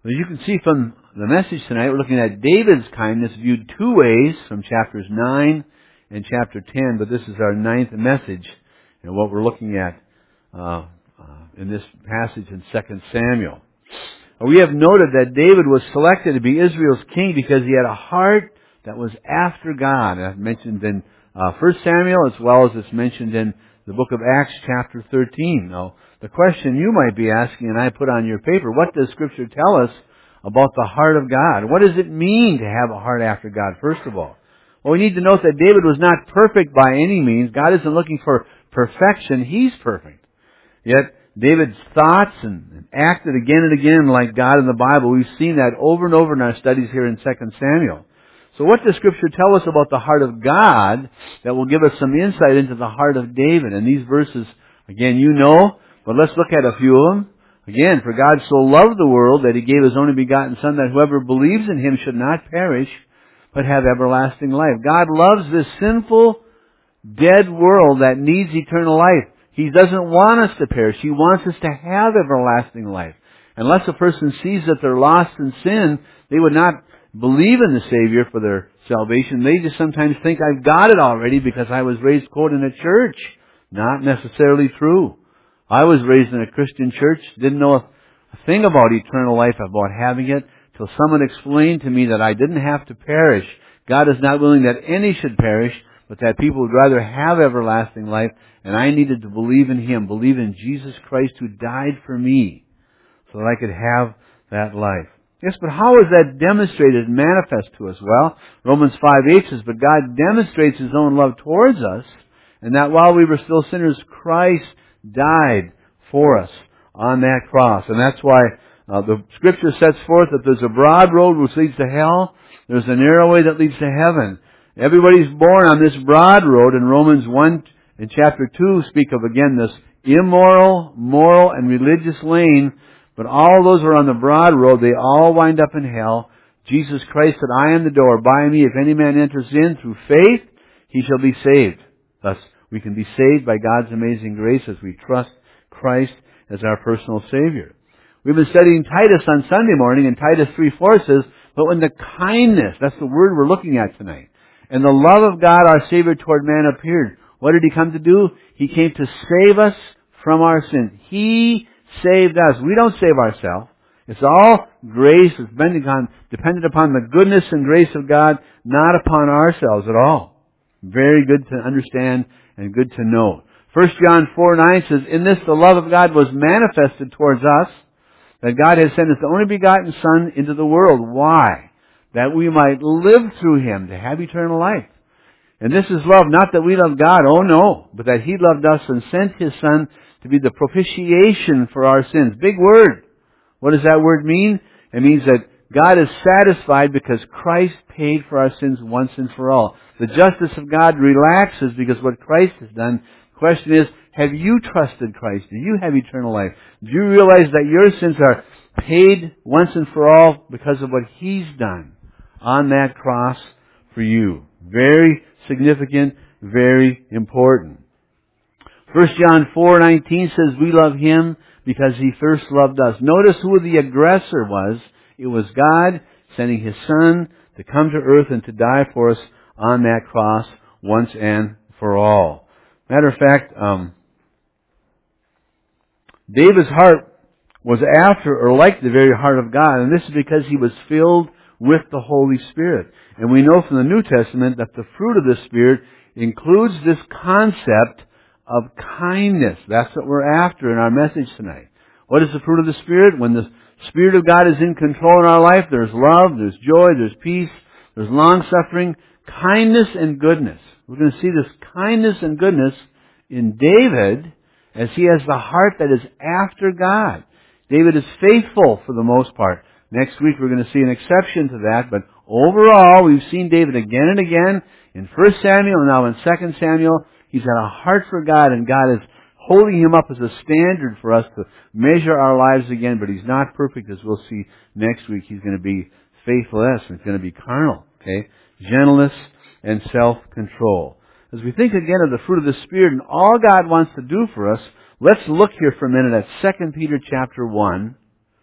As you can see from the message tonight, we're looking at David's kindness viewed two ways from chapters 9 and chapter 10, but this is our ninth message and what we're looking at in this passage in 2 Samuel. We have noted that David was selected to be Israel's king because he had a heart that was after God. I've mentioned in 1 Samuel as well as it's mentioned in the book of Acts chapter 13. Now, the question you might be asking, and I put on your paper, what does Scripture tell us about the heart of God? What does it mean to have a heart after God, first of all? Well, we need to note that David was not perfect by any means. God isn't looking for perfection. He's perfect. Yet, David's thoughts and acted again and again like God in the Bible. We've seen that over and over in our studies here in 2 Samuel. So what does Scripture tell us about the heart of God that will give us some insight into the heart of David? And these verses, again, you know, but let's look at a few of them. Again, for God so loved the world that He gave His only begotten Son, that whoever believes in Him should not perish, but have everlasting life. God loves this sinful, dead world that needs eternal life. He doesn't want us to perish. He wants us to have everlasting life. Unless a person sees that they're lost in sin, they would not believe in the Savior for their salvation. They just sometimes think, I've got it already because I was raised, quote, in a church. Not necessarily true. I was raised in a Christian church, didn't know a thing about eternal life, about having it, till someone explained to me that I didn't have to perish. God is not willing that any should perish, but that people would rather have everlasting life, and I needed to believe in Him, believe in Jesus Christ who died for me, so that I could have that life. Yes, but how is that demonstrated and manifest to us? Well, Romans 5:8 says, but God demonstrates His own love towards us, and that while we were still sinners, Christ died for us on that cross. And that's why the Scripture sets forth that there's a broad road which leads to hell, there's a narrow way that leads to heaven. Everybody's born on this broad road, and Romans 1 and chapter 2 speak of, again, this immoral, moral, and religious lane. But all those are on the broad road. They all wind up in hell. Jesus Christ said, I am the door. By me, if any man enters in through faith, he shall be saved. Thus, we can be saved by God's amazing grace as we trust Christ as our personal Savior. We've been studying Titus on Sunday morning, and Titus 3:4 says, but when the kindness, that's the word we're looking at tonight, and the love of God our Savior toward man appeared. What did He come to do? He came to save us from our sins. He saved us. We don't save ourselves. It's all grace. It's dependent upon the goodness and grace of God, not upon ourselves at all. Very good to understand and good to know. 1 John 4:9 says, in this the love of God was manifested towards us, that God has sent His only begotten Son into the world. Why? That we might live through Him to have eternal life. And this is love, not that we love God, oh no, but that He loved us and sent His Son to be the propitiation for our sins. Big word. What does that word mean? It means that God is satisfied because Christ paid for our sins once and for all. The justice of God relaxes because what Christ has done. The question is, have you trusted Christ? Do you have eternal life? Do you realize that your sins are paid once and for all because of what He's done on that cross for you? Very significant, very important. 1 John 4:19 says, we love Him because He first loved us. Notice who the aggressor was. It was God sending His Son to come to earth and to die for us on that cross once and for all. Matter of fact, David's heart was after or like the very heart of God, and this is because he was filled with the Holy Spirit. And we know from the New Testament that the fruit of the Spirit includes this concept of kindness. That's what we're after in our message tonight. What is the fruit of the Spirit? When the Spirit of God is in control in our life, there's love, there's joy, there's peace, there's long-suffering, kindness and goodness. We're going to see this kindness and goodness in David as he has the heart that is after God. David is faithful for the most part. Next week we're going to see an exception to that, but overall we've seen David again and again in 1 Samuel and now in 2 Samuel. He's had a heart for God, and God is holding him up as a standard for us to measure our lives again, but he's not perfect, as we'll see next week. He's going to be faithless, and it's going to be carnal, okay? Gentleness and self-control. As we think again of the fruit of the Spirit and all God wants to do for us, let's look here for a minute at 2 Peter chapter 1,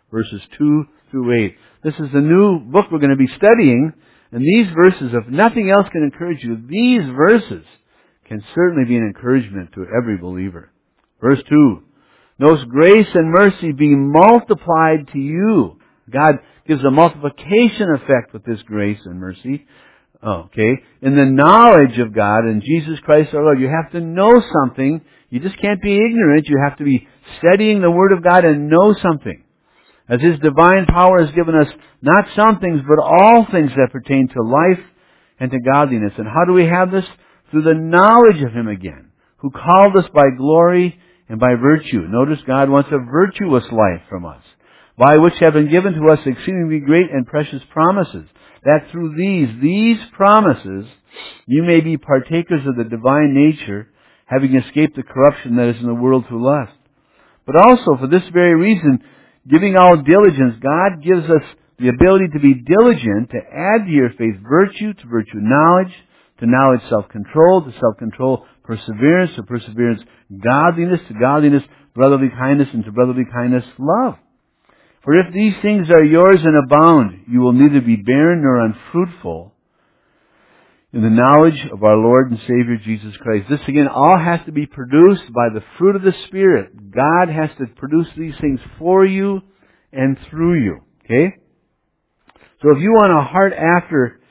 verses 2 through 8. This is the new book we're going to be studying, and these verses, if nothing else can encourage you, these verses can certainly be an encouragement to every believer. Verse 2, "Those grace and mercy be multiplied to you." God gives a multiplication effect with this grace and mercy. Okay, in the knowledge of God and Jesus Christ our Lord. You have to know something. You just can't be ignorant. You have to be studying the Word of God and know something. As His divine power has given us not some things, but all things that pertain to life and to godliness. And how do we have this? Through the knowledge of Him again, who called us by glory and by virtue. Notice God wants a virtuous life from us, by which have been given to us exceedingly great and precious promises, that through these promises, you may be partakers of the divine nature, having escaped the corruption that is in the world through lust. But also, for this very reason, giving all diligence, God gives us the ability to be diligent, to add to your faith virtue, to virtue knowledge, to knowledge self-control, to self-control perseverance, to perseverance godliness, to godliness brotherly kindness, and to brotherly kindness love. For if these things are yours and abound, you will neither be barren nor unfruitful in the knowledge of our Lord and Savior Jesus Christ. This again all has to be produced by the fruit of the Spirit. God has to produce these things for you and through you. Okay? So if you want a heart after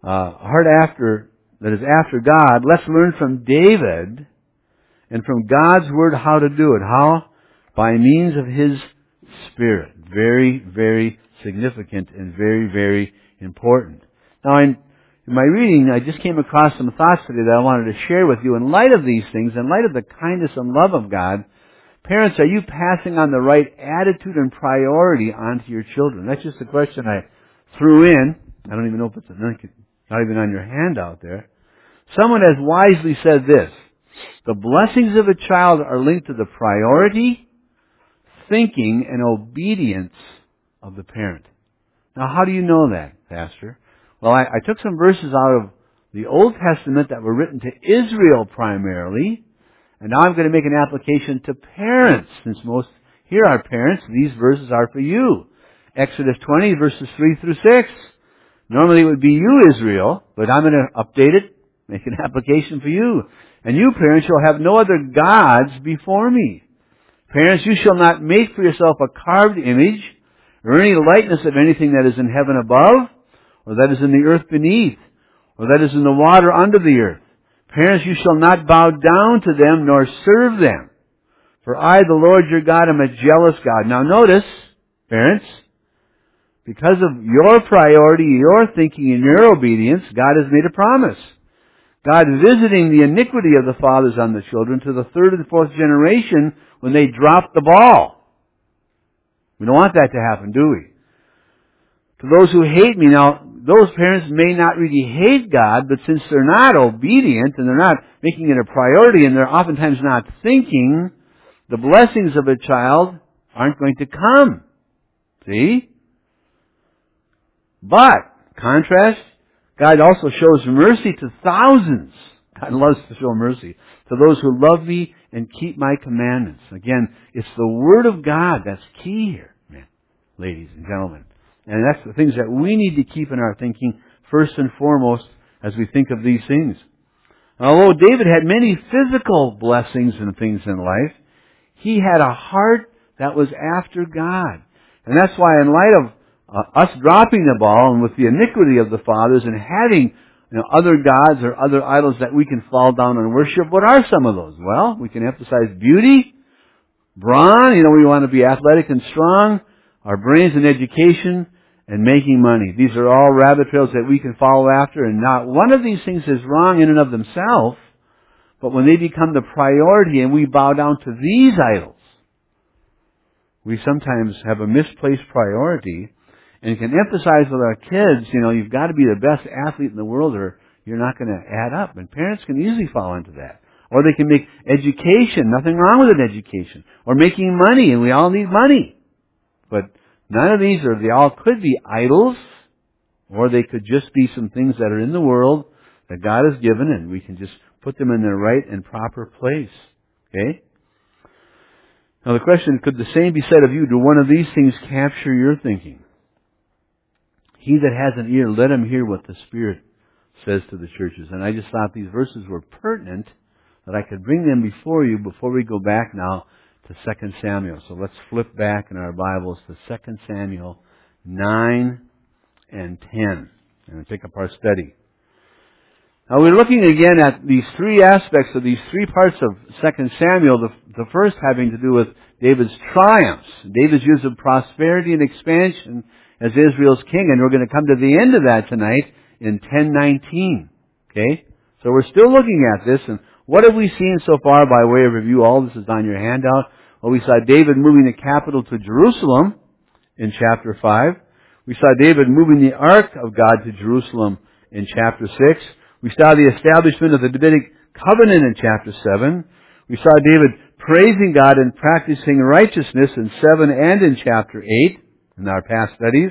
that is after God, let's learn from David and from God's Word how to do it. How? By means of His Spirit. Very, very significant and very, very important. Now, in my reading, I just came across some thoughts today that I wanted to share with you. In light of these things, in light of the kindness and love of God, parents, are you passing on the right attitude and priority onto your children? That's just a question I threw in. I don't even know if it's not even on your handout there. Someone has wisely said this: the blessings of a child are linked to the priority, thinking, and obedience of the parent. Now, how do you know that, Pastor? Well, I took some verses out of the Old Testament that were written to Israel primarily, and now I'm going to make an application to parents. Since most here are parents, these verses are for you. Exodus 20, verses 3 through 6. Normally it would be you, Israel, but I'm going to update it, make an application for you. And you, parents, shall have no other gods before me. Parents, you shall not make for yourself a carved image, or any likeness of anything that is in heaven above, or that is in the earth beneath, or that is in the water under the earth. Parents, you shall not bow down to them, nor serve them. For I, the Lord your God, am a jealous God. Now notice, parents, because of your priority, your thinking, and your obedience, God has made a promise. God visiting the iniquity of the fathers on the children to the third and fourth generation when they drop the ball. We don't want that to happen, do we? To those who hate me, now, those parents may not really hate God, but since they're not obedient and they're not making it a priority and they're oftentimes not thinking, the blessings of a child aren't going to come. See? But, contrast, God also shows mercy to thousands. God loves to show mercy to those who love me and keep my commandments. Again, it's the Word of God that's key here, man, ladies and gentlemen. And that's the things that we need to keep in our thinking first and foremost as we think of these things. Although David had many physical blessings and things in life, he had a heart that was after God. And that's why in light of us dropping the ball and with the iniquity of the fathers and having other gods or other idols that we can fall down and worship, what are some of those? Well, we can emphasize beauty, brawn, we want to be athletic and strong, our brains and education, and making money. These are all rabbit trails that we can follow after, and not one of these things is wrong in and of themselves, but when they become the priority and we bow down to these idols, we sometimes have a misplaced priority and can emphasize with our kids, you've got to be the best athlete in the world or you're not going to add up. And parents can easily fall into that. Or they can make education, nothing wrong with an education. Or making money, and we all need money. But none of these they all could be idols, or they could just be some things that are in the world that God has given, and we can just put them in their right and proper place. Okay? Now the question, could the same be said of you? Do one of these things capture your thinking? He that has an ear, let him hear what the Spirit says to the churches. And I just thought these verses were pertinent, that I could bring them before you before we go back now to 2 Samuel. So let's flip back in our Bibles to 2 Samuel 9 and 10 and pick up our study. Now we're looking again at these three aspects of these three parts of 2 Samuel, the first having to do with David's triumphs, David's years of prosperity and expansion as Israel's king, and we're going to come to the end of that tonight in 10:19. Okay? So we're still looking at this, and what have we seen so far by way of review? All this is on your handout. Well, we saw David moving the capital to Jerusalem in chapter 5. We saw David moving the Ark of God to Jerusalem in chapter 6. We saw the establishment of the Davidic covenant in chapter 7. We saw David praising God and practicing righteousness in 7 and in chapter 8 in our past studies.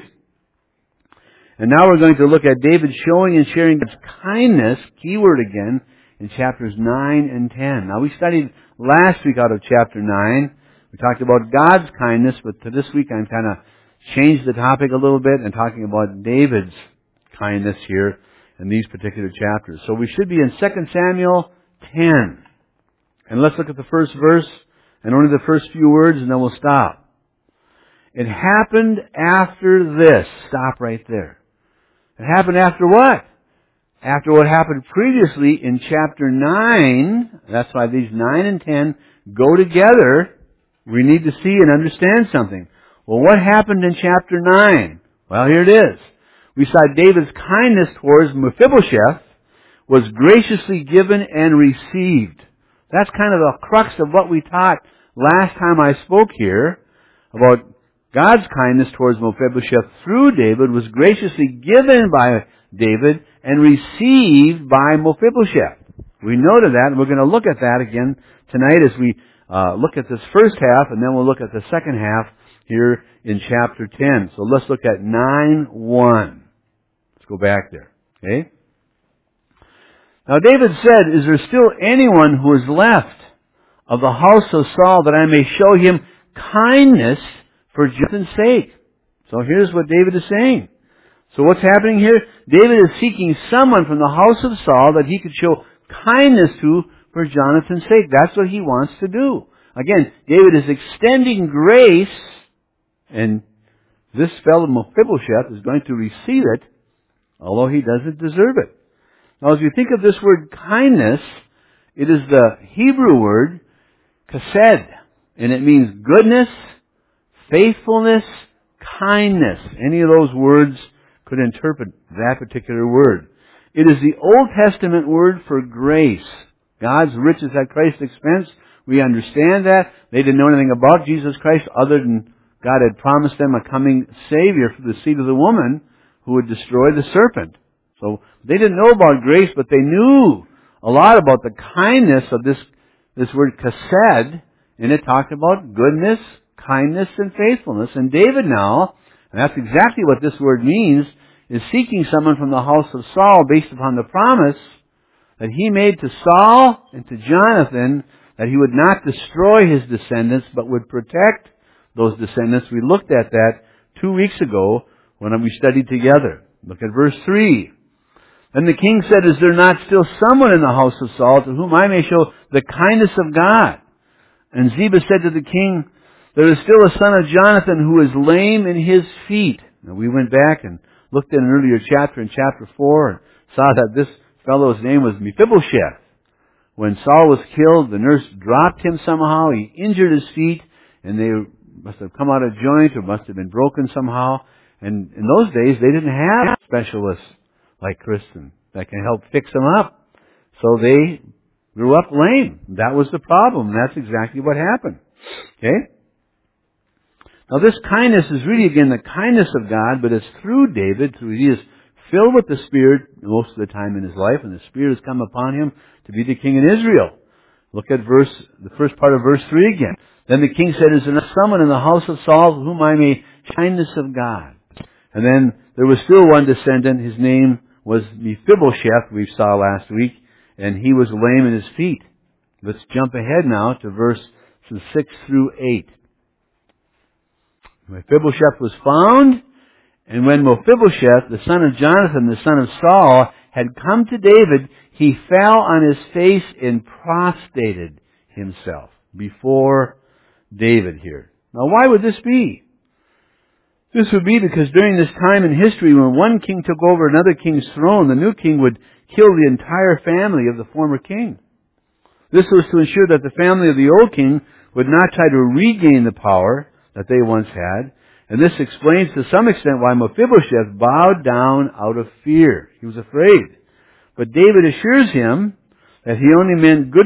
And now we're going to look at David showing and sharing God's kindness, keyword again, in chapters 9 and 10. Now we studied last week out of chapter 9. We talked about God's kindness, but to this week I'm kind of changed the topic a little bit and talking about David's kindness here in these particular chapters. So we should be in 2 Samuel 10. And let's look at the first verse and only the first few words and then we'll stop. It happened after this. Stop right there. It happened after what? After what happened previously in chapter 9. That's why these 9 and 10 go together. We need to see and understand something. Well, what happened in chapter 9? Well, here it is. We saw David's kindness towards Mephibosheth was graciously given and received. That's kind of the crux of what we taught last time I spoke here about God's kindness towards Mephibosheth through David was graciously given by David and received by Mephibosheth. We noted that, and we're going to look at that again tonight as we look at this first half, and then we'll look at the second half here in chapter 10. So let's look at 9:1. Let's go back there. Okay? Now David said, is there still anyone who is left of the house of Saul that I may show him kindness for Jonathan's sake? So here's what David is saying. So what's happening here? David is seeking someone from the house of Saul that he could show kindness to for Jonathan's sake. That's what he wants to do. Again, David is extending grace, and this fellow Mephibosheth is going to receive it, although he doesn't deserve it. Now, as you think of this word kindness, it is the Hebrew word chesed, and it means goodness, faithfulness, kindness. Any of those words could interpret that particular word. It is the Old Testament word for grace. God's riches at Christ's expense. We understand that. They didn't know anything about Jesus Christ other than God had promised them a coming Savior through the seed of the woman who would destroy the serpent. So they didn't know about grace, but they knew a lot about the kindness of this word chesed, and it talked about goodness, kindness, and faithfulness. And David now, and that's exactly what this word means, is seeking someone from the house of Saul based upon the promise that he made to Saul and to Jonathan that he would not destroy his descendants, but would protect those descendants. We looked at that 2 weeks ago when we studied together. Look at verse 3. Then the king said, is there not still someone in the house of Saul to whom I may show the kindness of God? And Ziba said to the king, there is still a son of Jonathan who is lame in his feet. Now we went back and looked at an earlier chapter in chapter 4 and saw that this fellow's name was Mephibosheth. When Saul was killed, the nurse dropped him somehow. He injured his feet, and they must have come out of joint or must have been broken somehow. And in those days, they didn't have specialists like Kristen that can help fix them up. So they grew up lame. That was the problem. That's exactly what happened. Okay? Now this kindness is really, again, the kindness of God, but it's through David, through he is filled with the Spirit most of the time in his life, and the Spirit has come upon him to be the king in Israel. Look at the first part of verse 3 again. Then the king said, is there not someone in the house of Saul whom I may kindness of God? And then there was still one descendant. His name was Mephibosheth, we saw last week, and he was lame in his feet. Let's jump ahead now to verse verses 6 through 8. Mephibosheth was found, and when Mephibosheth, the son of Jonathan, the son of Saul, had come to David, he fell on his face and prostrated himself before David here. Now why would this be? This would be because during this time in history when one king took over another king's throne, the new king would kill the entire family of the former king. This was to ensure that the family of the old king would not try to regain the power that they once had. And this explains to some extent why Mephibosheth bowed down out of fear. He was afraid. But David assures him that he only meant good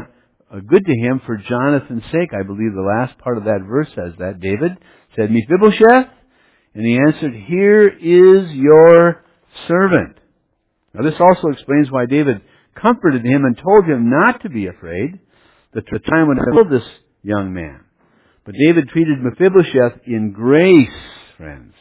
to him for Jonathan's sake. I believe the last part of that verse says that. David said, Mephibosheth? And he answered, Here is your servant. Now this also explains why David comforted him and told him not to be afraid, that the time would kill this young man. But David treated Mephibosheth in grace, friends,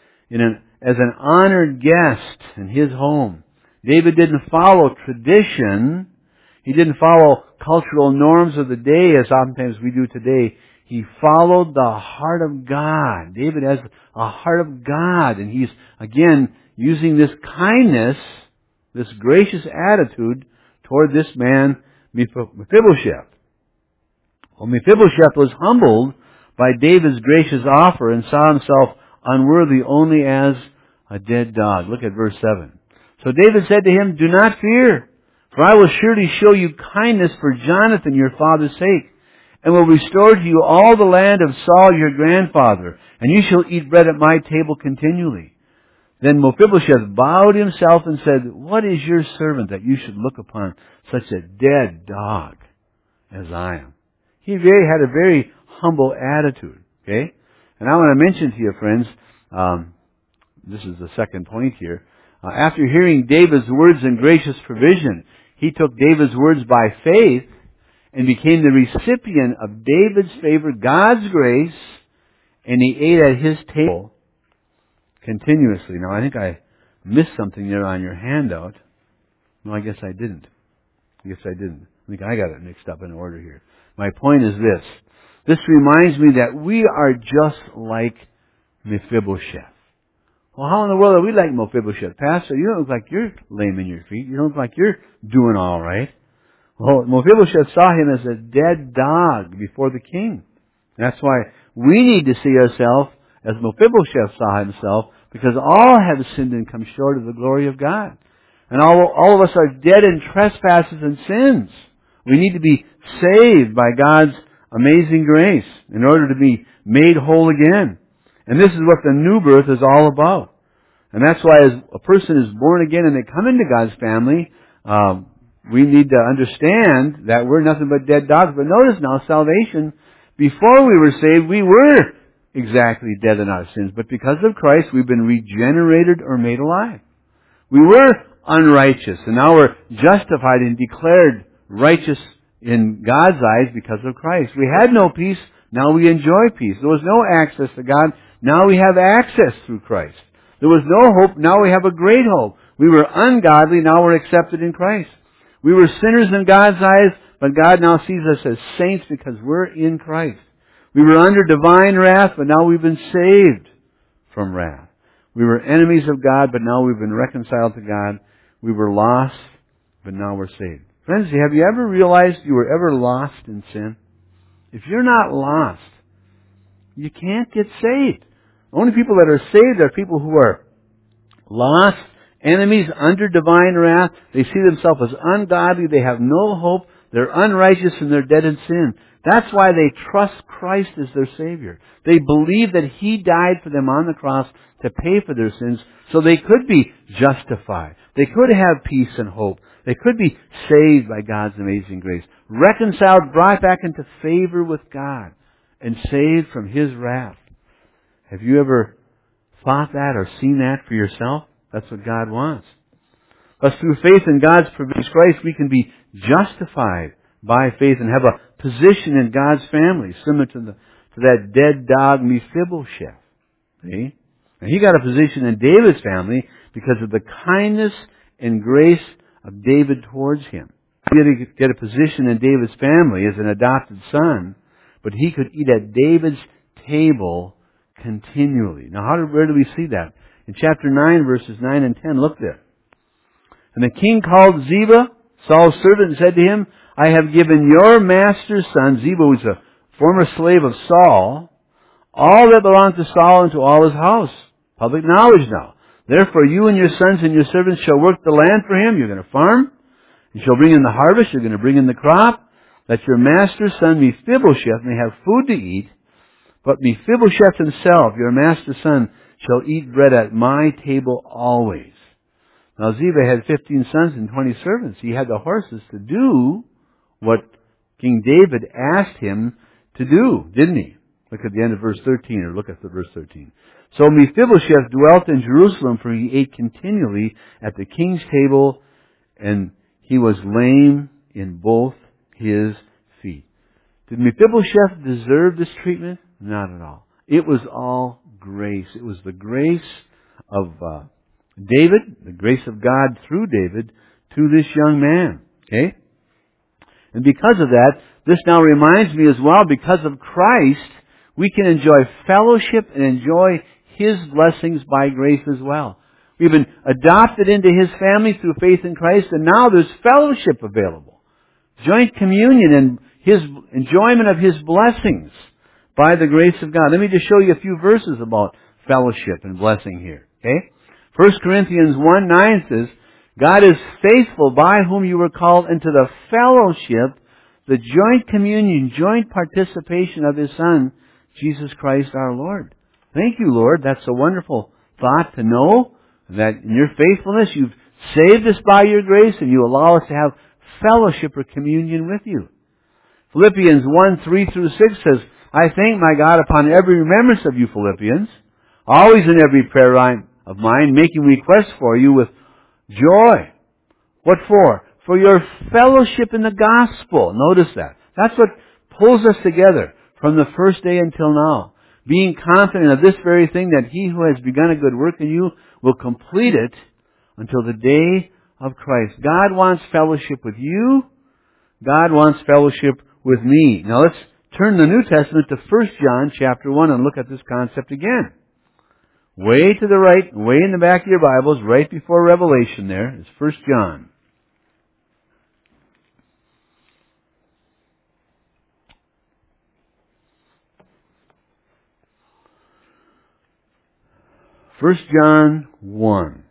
as an honored guest in his home. David didn't follow tradition. He didn't follow cultural norms of the day as oftentimes we do today. He followed the heart of God. David has a heart of God, and he's, again, using this kindness, this gracious attitude toward this man, Mephibosheth. Well, Mephibosheth was humbled by David's gracious offer and saw himself unworthy only as a dead dog. Look at verse 7. So David said to him, Do not fear, for I will surely show you kindness for Jonathan your father's sake, and will restore to you all the land of Saul your grandfather, and you shall eat bread at my table continually. Then Mephibosheth bowed himself and said, What is your servant that you should look upon such a dead dog as I am? He had a very humble attitude. Okay? And I want to mention to you, friends, this is the second point here. After hearing David's words and gracious provision, he took David's words by faith and became the recipient of David's favor, God's grace, and he ate at his table continuously. Now, I think I missed something there on your handout. No, I guess I didn't. I think I got it mixed up in order here. My point is this. This reminds me that we are just like Mephibosheth. Well, how in the world are we like Mephibosheth? Pastor, you don't look like you're lame in your feet. You don't look like you're doing all right. Well, Mephibosheth saw him as a dead dog before the king. That's why we need to see ourselves as Mephibosheth saw himself, because all have sinned and come short of the glory of God. And all of us are dead in trespasses and sins. We need to be saved by God's amazing grace in order to be made whole again. And this is what the new birth is all about. And that's why as a person is born again and they come into God's family, we need to understand that we're nothing but dead dogs. But notice now, salvation, before we were saved, we were exactly dead in our sins. But because of Christ, we've been regenerated or made alive. We were unrighteous, and now we're justified and declared righteous in God's eyes because of Christ. We had no peace, now we enjoy peace. There was no access to God, now we have access through Christ. There was no hope, now we have a great hope. We were ungodly, now we're accepted in Christ. We were sinners in God's eyes, but God now sees us as saints because we're in Christ. We were under divine wrath, but now we've been saved from wrath. We were enemies of God, but now we've been reconciled to God. We were lost, but now we're saved. Friends, have you ever realized you were ever lost in sin? If you're not lost, you can't get saved. The only people that are saved are people who are lost, enemies under divine wrath. They see themselves as ungodly. They have no hope. They're unrighteous and they're dead in sin. That's why they trust Christ as their Savior. They believe that He died for them on the cross to pay for their sins so they could be justified. They could have peace and hope. They could be saved by God's amazing grace. Reconciled, brought back into favor with God, and saved from His wrath. Have you ever thought that or seen that for yourself? That's what God wants. But through faith in God's provision, Christ, we can be justified by faith and have a position in God's family, similar to that dead dog Mephibosheth. See? And he got a position in David's family because of the kindness and grace of David towards him. He had to get a position in David's family as an adopted son but he could eat at David's table continually. Now, where do we see that? In chapter 9, verses 9 and 10, look there. And the king called Ziba, Saul's servant, and said to him, I have given your master's son, Ziba was a former slave of Saul, all that belonged to Saul and to all his house. Public knowledge now. Therefore you and your sons and your servants shall work the land for him. You're going to farm. You shall bring in the harvest. You're going to bring in the crop. That your master's son Mephibosheth may have food to eat. But Mephibosheth himself, your master's son, shall eat bread at my table always. Now Ziba had 15 sons and 20 servants. He had the horses to do what King David asked him to do, didn't he? Look at the end of verse 13, or look at the verse 13. So Mephibosheth dwelt in Jerusalem, for he ate continually at the king's table, and he was lame in both his feet. Did Mephibosheth deserve this treatment? Not at all. It was all grace. It was the grace of David, the grace of God through David to this young man. Okay? And because of that, this now reminds me as well, because of Christ, we can enjoy fellowship and enjoy His blessings by grace as well. We've been adopted into His family through faith in Christ, and now there's fellowship available. Joint communion and His enjoyment of His blessings by the grace of God. Let me just show you a few verses about fellowship and blessing here. Okay? 1 Corinthians 1:9 says, God is faithful, by whom you were called into the fellowship, the joint communion, joint participation of His Son, Jesus Christ our Lord. Thank you, Lord. That's a wonderful thought to know that in your faithfulness you've saved us by your grace and you allow us to have fellowship or communion with you. Philippians 1:3-6 says, I thank my God upon every remembrance of you, Philippians, always in every prayer of mine, making requests for you with joy. What for? For your fellowship in the gospel. Notice that. That's what pulls us together from the first day until now. Being confident of this very thing, that He who has begun a good work in you will complete it until the day of Christ. God wants fellowship with you. God wants fellowship with me. Now let's turn the New Testament to 1 John chapter 1 and look at this concept again. Way to the right, way in the back of your Bibles, right before Revelation there, is 1 John. First John 1.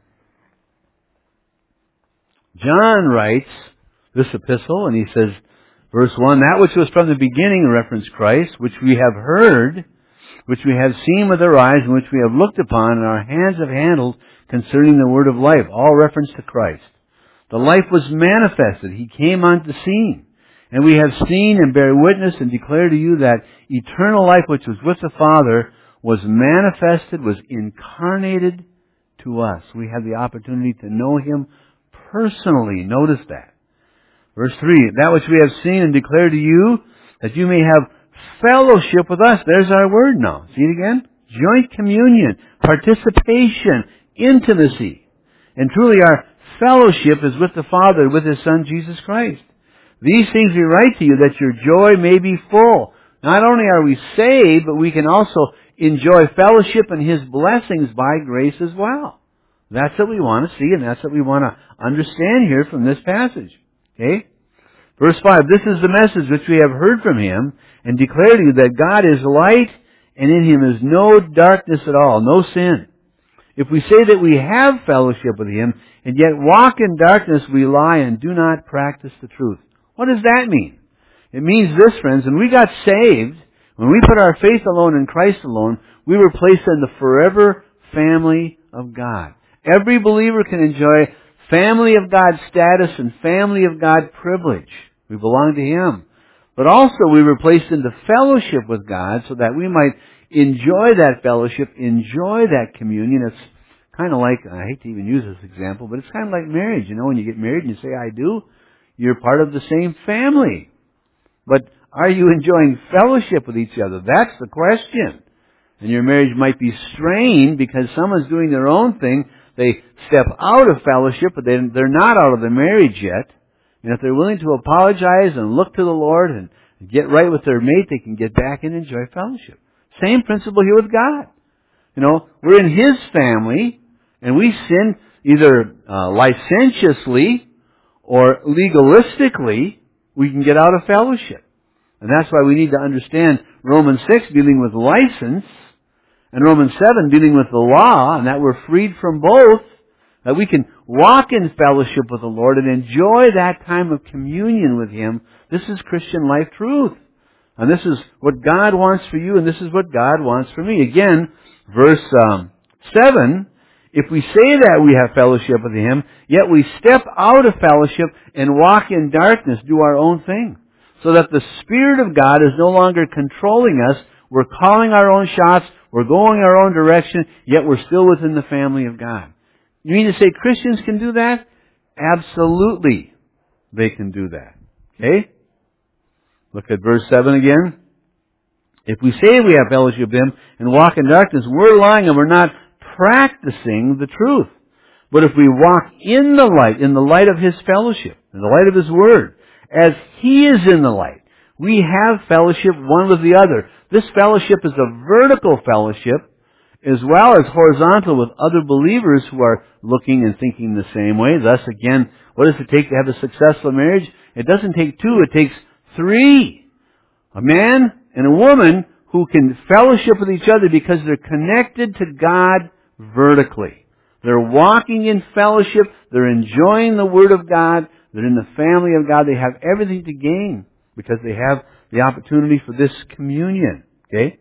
John writes this epistle, and he says, verse 1, that which was from the beginning, reference Christ, which we have heard, which we have seen with our eyes, and which we have looked upon, and our hands have handled concerning the word of life. All reference to Christ. The life was manifested. He came onto the scene. And we have seen and bear witness and declare to you that eternal life which was with the Father was manifested, was incarnated to us. We have the opportunity to know Him personally. Notice that. Verse 3, that which we have seen and declare to you, that you may have fellowship with us. There's our word now. See it again? Joint communion, participation, intimacy. And truly our fellowship is with the Father, with His Son, Jesus Christ. These things we write to you, that your joy may be full. Not only are we saved, but we can also enjoy fellowship and His blessings by grace as well. That's what we want to see, and that's what we want to understand here from this passage. Okay? Verse 5, this is the message which we have heard from Him, and declare to you that God is light, and in Him is no darkness at all, no sin. If we say that we have fellowship with Him, and yet walk in darkness, we lie and do not practice the truth. What does that mean? It means this, friends, when we got saved, when we put our faith alone in Christ alone, we were placed in the forever family of God. Every believer can enjoy family of God status and family of God privilege. We belong to Him. But also we were placed into fellowship with God so that we might enjoy that fellowship, enjoy that communion. It's kind of like, I hate to even use this example, but it's kind of like marriage. You know, when you get married and you say, I do, you're part of the same family. But are you enjoying fellowship with each other? That's the question. And your marriage might be strained because someone's doing their own thing. They step out of fellowship, but they're not out of the marriage yet. And if they're willing to apologize and look to the Lord and get right with their mate, they can get back and enjoy fellowship. Same principle here with God. We're in His family, and we sin either licentiously or legalistically, we can get out of fellowship. And that's why we need to understand Romans 6 dealing with license, and Romans 7 dealing with the law, and that we're freed from both, that we can walk in fellowship with the Lord and enjoy that time of communion with Him. This is Christian life truth. And this is what God wants for you, and this is what God wants for me. Again, verse 7, if we say that we have fellowship with Him, yet we step out of fellowship and walk in darkness, do our own thing. So that the Spirit of God is no longer controlling us. We're calling our own shots. We're going our own direction, yet we're still within the family of God. You mean to say Christians can do that? Absolutely, they can do that. Okay? Look at verse 7 again. If we say we have fellowship with Him and walk in darkness, we're lying and we're not practicing the truth. But if we walk in the light of His fellowship, in the light of His Word, as He is in the light, we have fellowship one with the other. This fellowship is a vertical fellowship as well as horizontal with other believers who are looking and thinking the same way. Thus, again, what does it take to have a successful marriage? It doesn't take two, it takes three. A man and a woman who can fellowship with each other because they're connected to God vertically. They're walking in fellowship. They're enjoying the Word of God. They're in the family of God. They have everything to gain because they have the opportunity for this communion. Okay?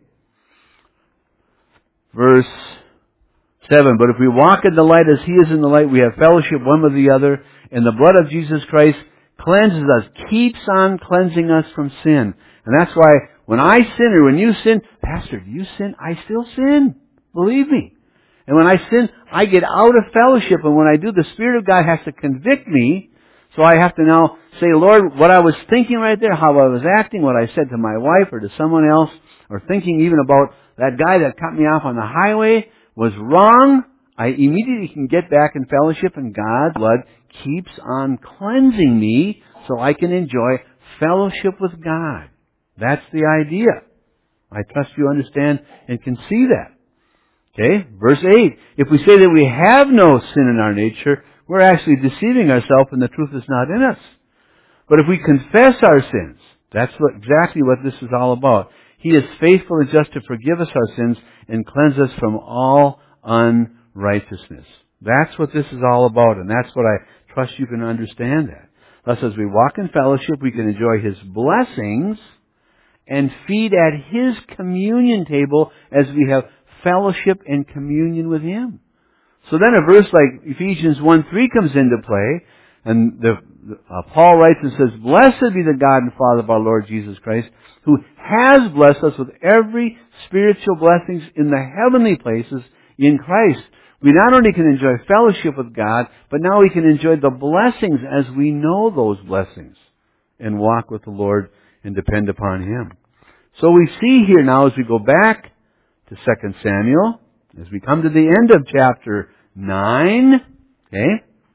Verse 7, but if we walk in the light as He is in the light, we have fellowship one with the other, and the blood of Jesus Christ cleanses us, keeps on cleansing us from sin. And that's why when I sin or when you sin, Pastor, do you sin? I still sin. Believe me. And when I sin, I get out of fellowship. And when I do, the Spirit of God has to convict me. So I have to now say, Lord, what I was thinking right there, how I was acting, what I said to my wife or to someone else, or thinking even about that guy that cut me off on the highway was wrong. I immediately can get back in fellowship, and God's blood keeps on cleansing me so I can enjoy fellowship with God. That's the idea. I trust you understand and can see that. Okay, verse 8. If we say that we have no sin in our nature, we're actually deceiving ourselves and the truth is not in us. But if we confess our sins, that's exactly what this is all about. He is faithful and just to forgive us our sins and cleanse us from all unrighteousness. That's what this is all about, and that's what I trust you can understand that. Thus, as we walk in fellowship, we can enjoy His blessings and feed at His communion table as we have fellowship and communion with Him. So then a verse like Ephesians 1:3 comes into play, and Paul writes and says, Blessed be the God and Father of our Lord Jesus Christ, who has blessed us with every spiritual blessings in the heavenly places in Christ. We not only can enjoy fellowship with God, but now we can enjoy the blessings as we know those blessings and walk with the Lord and depend upon Him. So we see here now as we go back to 2 Samuel, as we come to the end of chapter 9, okay,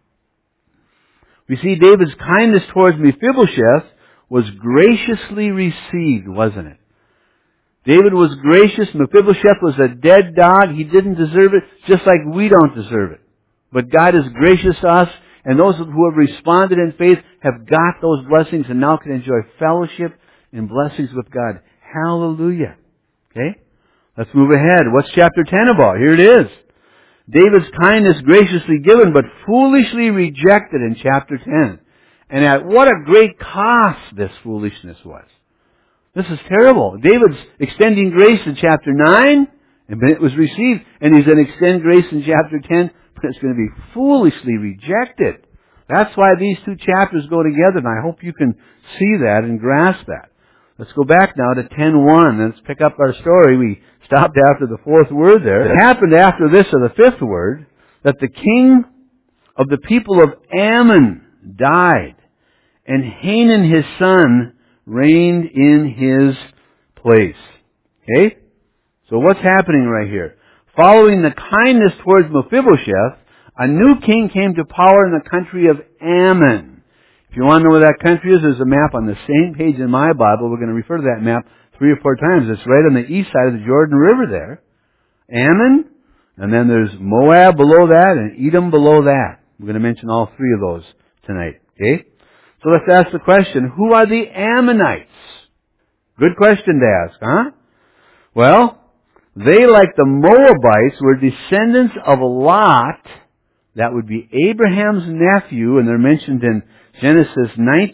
we see David's kindness towards Mephibosheth was graciously received, wasn't it? David was gracious. Mephibosheth was a dead dog. He didn't deserve it, just like we don't deserve it. But God is gracious to us, and those who have responded in faith have got those blessings and now can enjoy fellowship and blessings with God. Hallelujah. Okay? Let's move ahead. What's chapter 10 about? Here it is. David's kindness graciously given, but foolishly rejected in chapter 10. And at what a great cost this foolishness was. This is terrible. David's extending grace in chapter 9, and it was received. And he's going to extend grace in chapter 10, but it's going to be foolishly rejected. That's why these two chapters go together, and I hope you can see that and grasp that. Let's go back now to 10:1. Let's pick up our story. We stopped after the fourth word there. It happened after this, or the fifth word, that the king of the people of Ammon died, and Hanan his son reigned in his place. Okay? So what's happening right here? Following the kindness towards Mephibosheth, a new king came to power in the country of Ammon. If you want to know where that country is, there's a map on the same page in my Bible. We're going to refer to that map 3 or 4 times. It's right on the east side of the Jordan River there. Ammon, and then there's Moab below that, and Edom below that. We're going to mention all 3 of those tonight. Okay? So let's ask the question, who are the Ammonites? Good question to ask, huh? Well, they, like the Moabites, were descendants of Lot. That would be Abraham's nephew, and they're mentioned in Genesis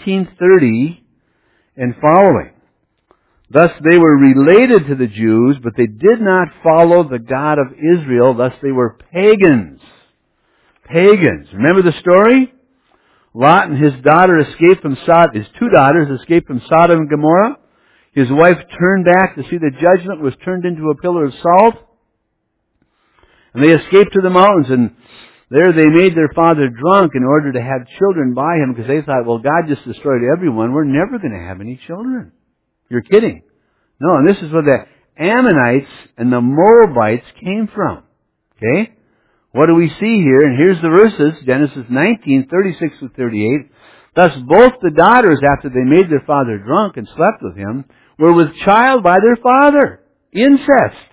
19:30 and following. Thus they were related to the Jews, but they did not follow the God of Israel. Thus they were pagans. Pagans. Remember the story? Lot and his daughter escaped from Sodom. His 2 daughters escaped from Sodom and Gomorrah. His wife turned back to see the judgment was turned into a pillar of salt. And they escaped to the mountains, and there they made their father drunk in order to have children by him, because they thought, well, God just destroyed everyone. We're never going to have any children. You're kidding. No, and this is where the Ammonites and the Moabites came from. Okay? What do we see here? And here's the verses, Genesis 19:36 through 38. Thus both the daughters, after they made their father drunk and slept with him, were with child by their father. Incest.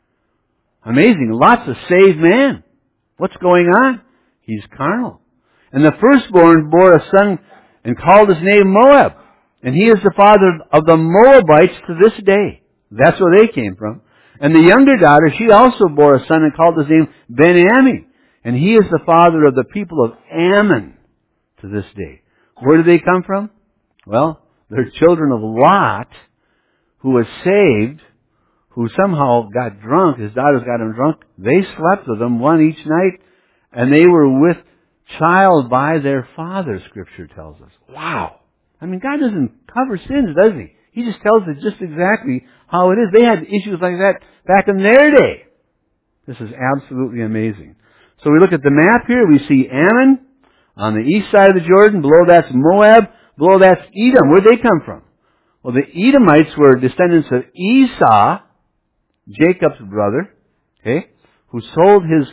Amazing. Lot's a saved man. What's going on? He's carnal. And the firstborn bore a son and called his name Moab. And he is the father of the Moabites to this day. That's where they came from. And the younger daughter, she also bore a son and called his name Ben-Ammi. And he is the father of the people of Ammon to this day. Where do they come from? Well, they're children of Lot, who was saved, who somehow got drunk. His daughters got him drunk. They slept with him, one each night, and they were with child by their father, Scripture tells us. Wow! I mean, God doesn't cover sins, does He? He just tells us just exactly how it is. They had issues like that back in their day. This is absolutely amazing. So we look at the map here. We see Ammon on the east side of the Jordan. Below that's Moab. Below that's Edom. Where'd they come from? Well, the Edomites were descendants of Esau, Jacob's brother, okay, who sold his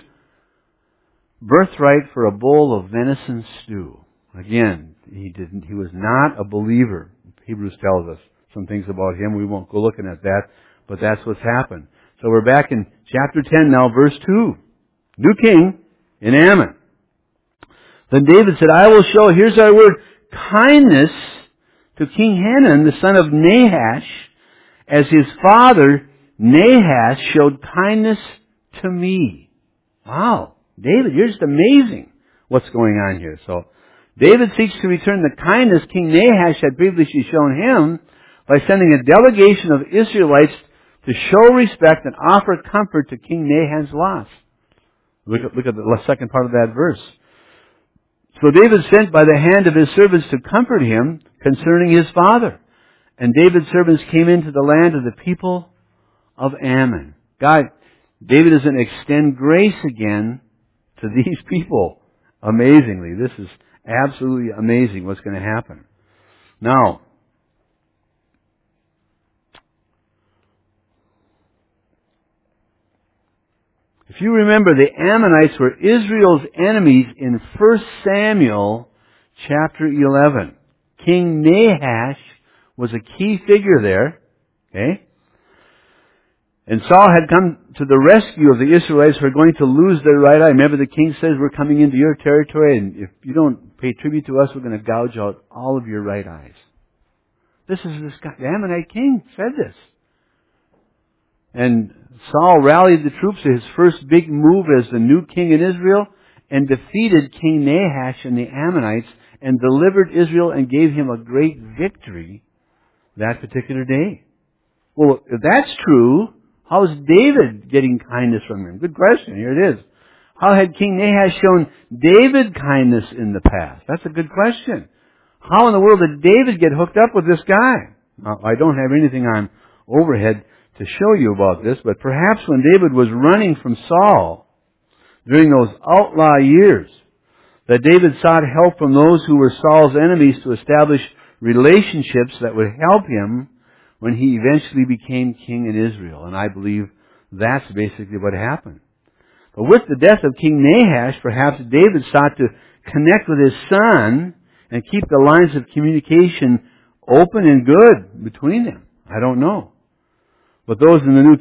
birthright for a bowl of venison stew. Again, he was not a believer. Hebrews tells us some things about him. We won't go looking at that, but that's what's happened. So we're back in chapter 10 now, verse 2. New king in Ammon. Then David said, I will show, here's our word, kindness to King Hanun, the son of Nahash, as his father Nahash showed kindness to me. Wow. David, you're just amazing what's going on here. So, David seeks to return the kindness King Nahash had previously shown him by sending a delegation of Israelites to show respect and offer comfort to King Nahash's loss. Look at the second part of that verse. So David sent by the hand of his servants to comfort him concerning his father. And David's servants came into the land of the people of Ammon. David is going to extend grace again to these people. Amazingly. This is absolutely amazing what's going to happen. Now, if you remember, the Ammonites were Israel's enemies in 1 Samuel chapter 11. King Nahash was a key figure there. Okay? And Saul had come to the rescue of the Israelites who are going to lose their right eye. Remember, the king says, we're coming into your territory, and if you don't pay tribute to us, we're going to gouge out all of your right eyes. This guy, the Ammonite king said this. And Saul rallied the troops to his first big move as the new king in Israel and defeated King Nahash and the Ammonites and delivered Israel and gave him a great victory that particular day. Well, if that's true, how is David getting kindness from him? Good question. Here it is. How had King Nahash shown David kindness in the past? That's a good question. How in the world did David get hooked up with this guy? Now, I don't have anything on overhead to show you about this, but perhaps when David was running from Saul during those outlaw years, that David sought help from those who were Saul's enemies to establish relationships that would help him when he eventually became king in Israel. And I believe that's basically what happened. But with the death of King Nahash, perhaps David sought to connect with his son and keep the lines of communication open and good between them? I don't know. But those of the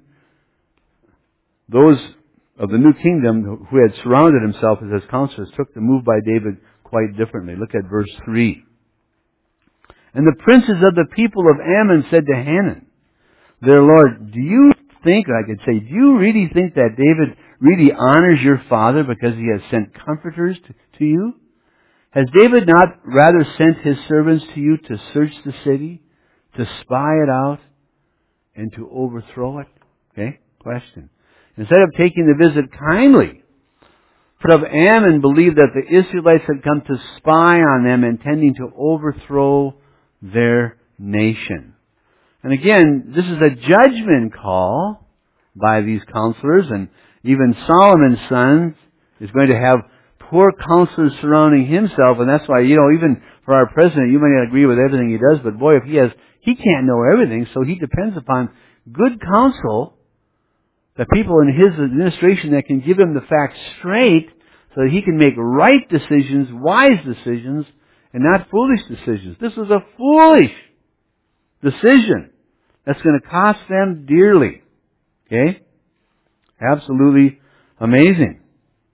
new kingdom who had surrounded himself as his counselors took the move by David quite differently. Look at verse 3. And the princes of the people of Ammon said to Hanun, their lord, do you really think that David really honors your father because he has sent comforters to you? Has David not rather sent his servants to you to search the city, to spy it out, and to overthrow it? Okay, question. Instead of taking the visit kindly, but of Ammon believed that the Israelites had come to spy on them, intending to overthrow their nation. And again, this is a judgment call by these counselors, and even Solomon's son is going to have poor counselors surrounding himself, and that's why, even for our president, you may not agree with everything he does, but boy, he can't know everything, so he depends upon good counsel, the people in his administration that can give him the facts straight so that he can make right decisions, wise decisions, and not foolish decisions. This was a foolish decision that's going to cost them dearly. Okay? Absolutely amazing.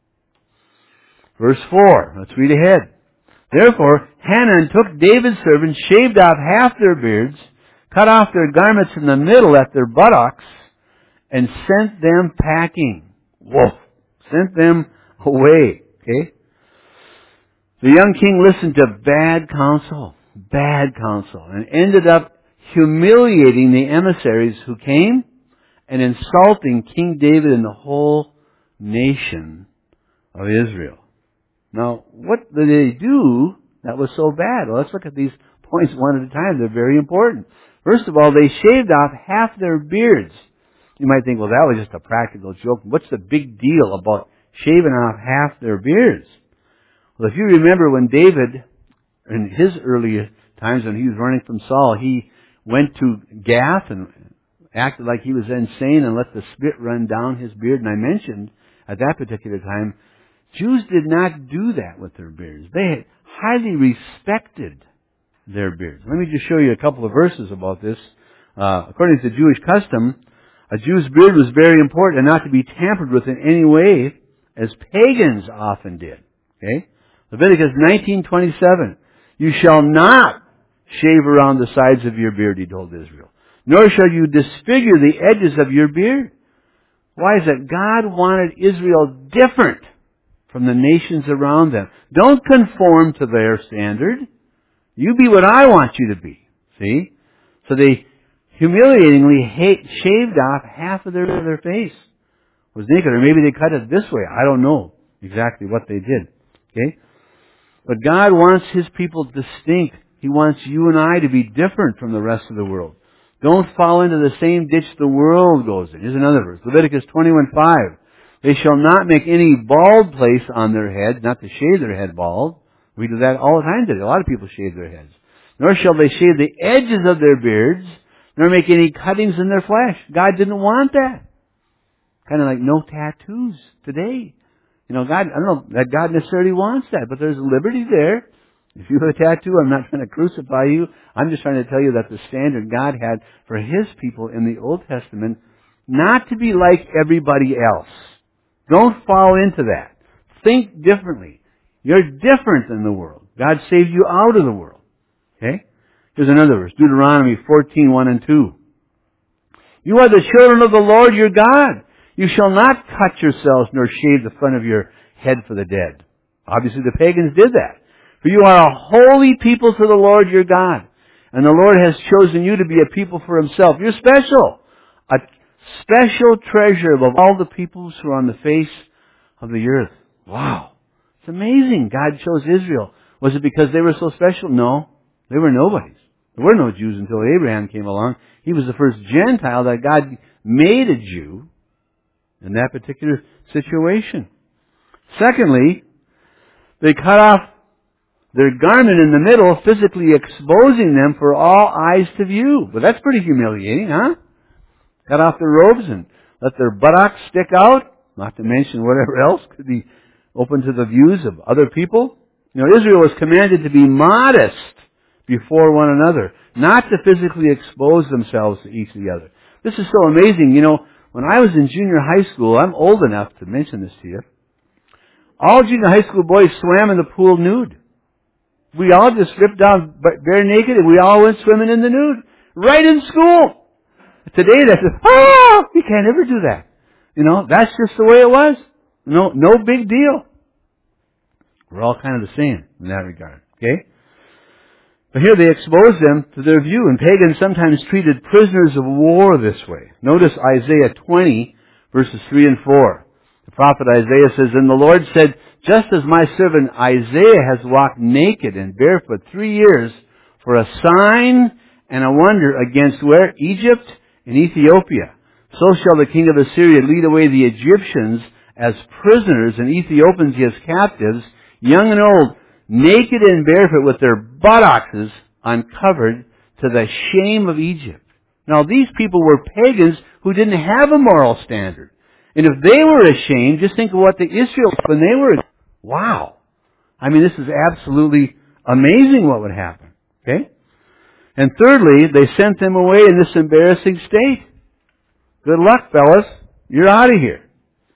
Verse 4. Let's read ahead. Therefore, Hanun took David's servants, shaved off half their beards, cut off their garments in the middle at their buttocks, and sent them packing. Whoa! Sent them away. Okay? The young king listened to bad counsel, and ended up humiliating the emissaries who came and insulting King David and the whole nation of Israel. Now, what did they do that was so bad? Well, let's look at these points one at a time. They're very important. First of all, they shaved off half their beards. You might think, well, that was just a practical joke. What's the big deal about shaving off half their beards? Well, if you remember when David, in his early times when he was running from Saul, he went to Gath and acted like he was insane and let the spit run down his beard. And I mentioned at that particular time, Jews did not do that with their beards. They highly respected their beards. Let me just show you a couple of verses about this. According to Jewish custom, a Jew's beard was very important and not to be tampered with in any way, as pagans often did. Okay? Leviticus 19:27. You shall not shave around the sides of your beard, he told Israel. Nor shall you disfigure the edges of your beard. Why is it? God wanted Israel different from the nations around them. Don't conform to their standard. You be what I want you to be. See? So they humiliatingly shaved off half of their face. Was naked. Or maybe they cut it this way. I don't know exactly what they did. Okay? But God wants His people distinct. He wants you and I to be different from the rest of the world. Don't fall into the same ditch the world goes in. Here's another verse. Leviticus 21:5. They shall not make any bald place on their head, not to shave their head bald. We do that all the time today. A lot of people shave their heads. Nor shall they shave the edges of their beards, nor make any cuttings in their flesh. God didn't want that. Kind of like no tattoos today. God, I don't know that God necessarily wants that, but there's liberty there. If you have a tattoo, I'm not trying to crucify you. I'm just trying to tell you that the standard God had for His people in the Old Testament, not to be like everybody else. Don't fall into that. Think differently. You're different than the world. God saved you out of the world. Okay? Here's another verse. Deuteronomy 14:1 and 2. You are the children of the Lord your God. You shall not cut yourselves nor shave the front of your head for the dead. Obviously the pagans did that. For you are a holy people to the Lord your God. And the Lord has chosen you to be a people for Himself. You're special. A special treasure above all the peoples who are on the face of the earth. Wow. It's amazing. God chose Israel. Was it because they were so special? No. They were nobodies. There were no Jews until Abraham came along. He was the first Gentile that God made a Jew in that particular situation. Secondly, they cut off their garment in the middle, physically exposing them for all eyes to view. But that's pretty humiliating, huh? Cut off their robes and let their buttocks stick out, not to mention whatever else could be open to the views of other people. You know, Israel was commanded to be modest before one another, not to physically expose themselves to each other. This is so amazing. You know, when I was in junior high school, I'm old enough to mention this to you, all junior high school boys swam in the pool nude. We all just stripped down bare naked and we all went swimming in the nude. Right in school. Today they said, oh, you can't ever do that. You know, that's just the way it was. No big deal. We're all kind of the same in that regard. Okay? But here they expose them to their view, and pagans sometimes treated prisoners of war this way. Notice Isaiah 20, verses 3 and 4. The prophet Isaiah says, and the Lord said, just as my servant Isaiah has walked naked and barefoot 3 years for a sign and a wonder against where? Egypt and Ethiopia. So shall the king of Assyria lead away the Egyptians as prisoners and Ethiopians as captives, young and old, naked and barefoot with their buttocks uncovered to the shame of Egypt. Now these people were pagans who didn't have a moral standard. And if they were ashamed, just think of what the Israelites, when they were, wow. I mean, this is absolutely amazing what would happen. Okay? And thirdly, they sent them away in this embarrassing state. Good luck, fellas. You're out of here.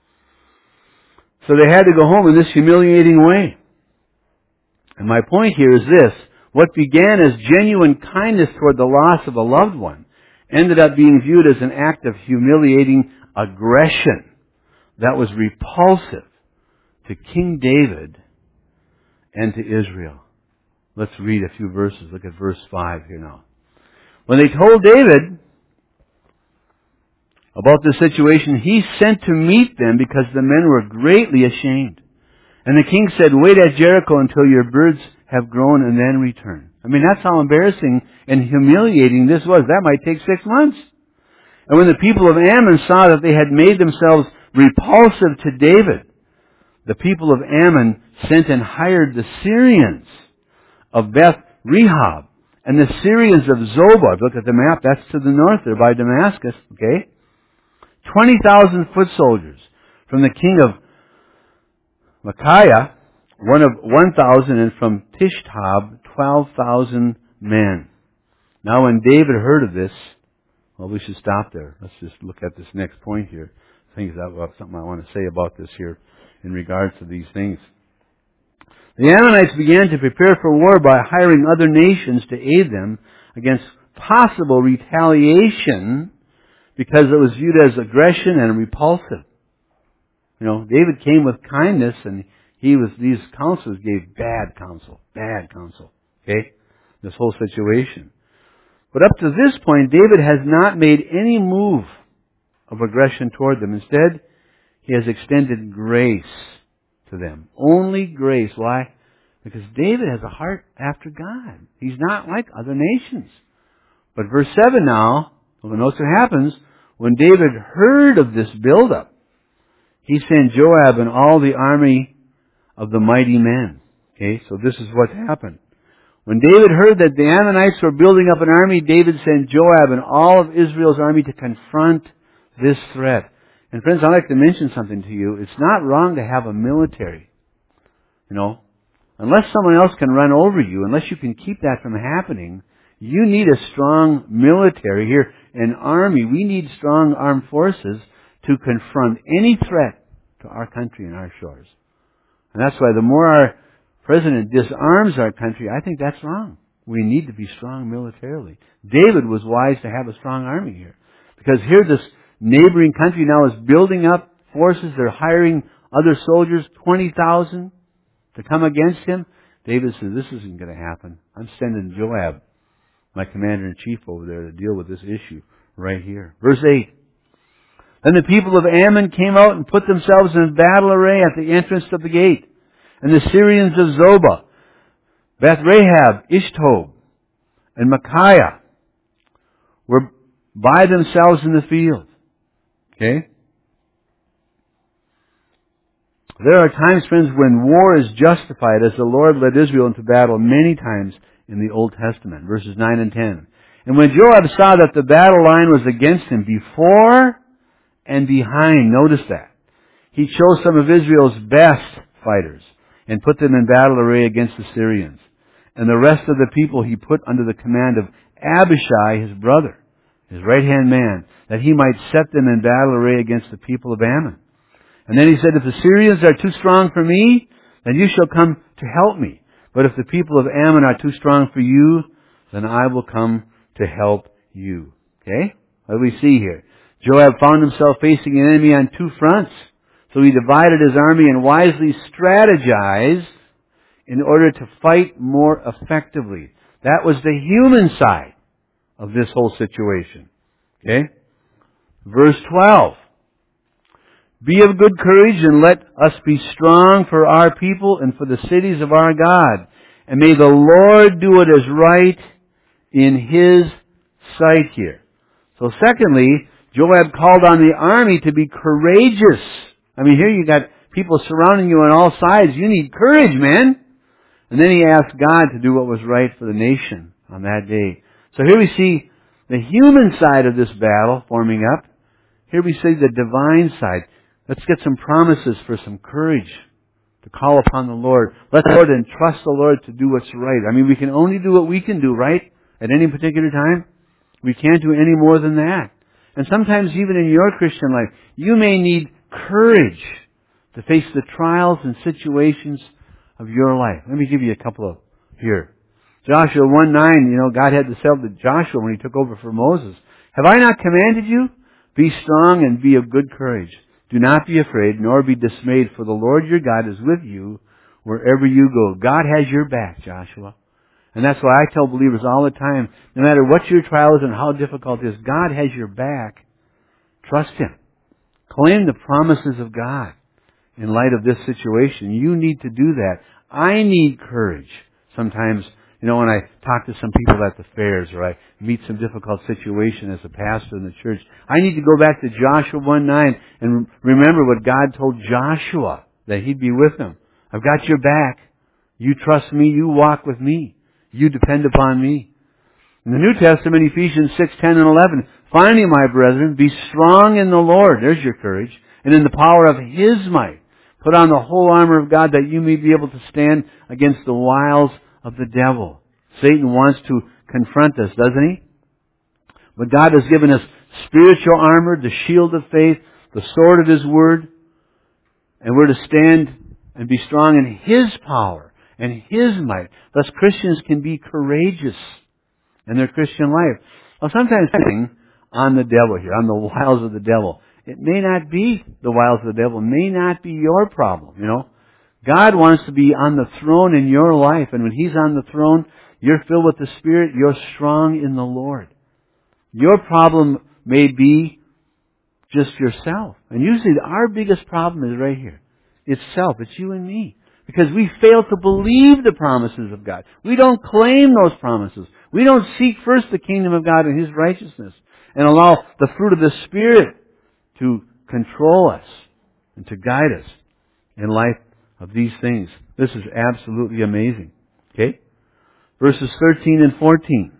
So they had to go home in this humiliating way. And my point here is this. What began as genuine kindness toward the loss of a loved one ended up being viewed as an act of humiliating aggression that was repulsive to King David and to Israel. Let's read a few verses. Look at verse 5 here now. When they told David about the situation, he sent to meet them because the men were greatly ashamed. And the king said, wait at Jericho until your birds have grown and then return. I mean, that's how embarrassing and humiliating this was. That might take 6 months. And when the people of Ammon saw that they had made themselves repulsive to David, the people of Ammon sent and hired the Syrians of Beth Rehob and the Syrians of Zobah. Look at the map. That's to the north there by Damascus. Okay? 20,000 foot soldiers from the king of Micaiah, 1,000, and from Tishtab, 12,000 men. Now when David heard of this, well, we should stop there. Let's just look at this next point here. I think that's something I want to say about this here in regards to these things. The Ammonites began to prepare for war by hiring other nations to aid them against possible retaliation because it was viewed as aggression and repulsive. You know, David came with kindness, and these counselors gave bad counsel. Okay? This whole situation. But up to this point, David has not made any move of aggression toward them. Instead, he has extended grace to them. Only grace. Why? Because David has a heart after God. He's not like other nations. But verse 7 now, well, notice what happens. When David heard of this buildup, he sent Joab and all the army of the mighty men. Okay, so this is what happened. When David heard that the Ammonites were building up an army, David sent Joab and all of Israel's army to confront this threat. And friends, I'd like to mention something to you. It's not wrong to have a military. You know, unless someone else can run over you, unless you can keep that from happening, you need a strong military here, an army. We need strong armed forces to confront any threat to our country and our shores. And that's why the more our president disarms our country, I think that's wrong. We need to be strong militarily. David was wise to have a strong army here. Because here this neighboring country now is building up forces. They're hiring other soldiers, 20,000, to come against him. David says, this isn't going to happen. I'm sending Joab, my commander-in-chief, over there to deal with this issue right here. Verse 8. Then the people of Ammon came out and put themselves in battle array at the entrance of the gate. And the Syrians of Zobah, Beth Rahab, Ishtob, and Micaiah were by themselves in the field. Okay? There are times, friends, when war is justified, as the Lord led Israel into battle many times in the Old Testament. Verses 9 and 10. And when Joab saw that the battle line was against him before and behind, notice that, he chose some of Israel's best fighters and put them in battle array against the Syrians. And the rest of the people he put under the command of Abishai, his brother, his right-hand man, that he might set them in battle array against the people of Ammon. And then he said, if the Syrians are too strong for me, then you shall come to help me. But if the people of Ammon are too strong for you, then I will come to help you. Okay? What do we see here? Joab found himself facing an enemy on two fronts. So he divided his army and wisely strategized in order to fight more effectively. That was the human side of this whole situation. Okay? Verse 12. Be of good courage and let us be strong for our people and for the cities of our God. And may the Lord do what is right in His sight here. So secondly, Joab called on the army to be courageous. I mean, here you got people surrounding you on all sides. You need courage, man. And then he asked God to do what was right for the nation on that day. So here we see the human side of this battle forming up. Here we see the divine side. Let's get some promises for some courage to call upon the Lord. Let the Lord and trust the Lord to do what's right. I mean, we can only do what we can do, right? At any particular time. We can't do any more than that. And sometimes even in your Christian life, you may need courage to face the trials and situations of your life. Let me give you a couple of here. Joshua 1:9, God had to tell Joshua when he took over for Moses, have I not commanded you? Be strong and be of good courage. Do not be afraid, nor be dismayed, for the Lord your God is with you wherever you go. God has your back, Joshua. And that's why I tell believers all the time, no matter what your trial is and how difficult it is, God has your back. Trust Him. Claim the promises of God in light of this situation. You need to do that. I need courage. Sometimes, when I talk to some people at the fairs or I meet some difficult situation as a pastor in the church, I need to go back to Joshua 1:9 and remember what God told Joshua, that He'd be with him. I've got your back. You trust me. You walk with me. You depend upon me. In the New Testament, Ephesians 6:10 and 11, finally, my brethren, be strong in the Lord. There's your courage. And in the power of His might. Put on the whole armor of God that you may be able to stand against the wiles of the devil. Satan wants to confront us, doesn't he? But God has given us spiritual armor, the shield of faith, the sword of His Word, and we're to stand and be strong in His power and His might. Thus Christians can be courageous in their Christian life. Well, sometimes on the devil here, on the wiles of the devil. It may not be the wiles of the devil. It may not be your problem, God wants to be on the throne in your life. And when He's on the throne, you're filled with the Spirit. You're strong in the Lord. Your problem may be just yourself. And usually our biggest problem is right here. It's self. It's you and me. Because we fail to believe the promises of God. We don't claim those promises. We don't seek first the kingdom of God and His righteousness. And allow the fruit of the Spirit to control us and to guide us in light of these things. This is absolutely amazing. Okay? Verses 13 and 14.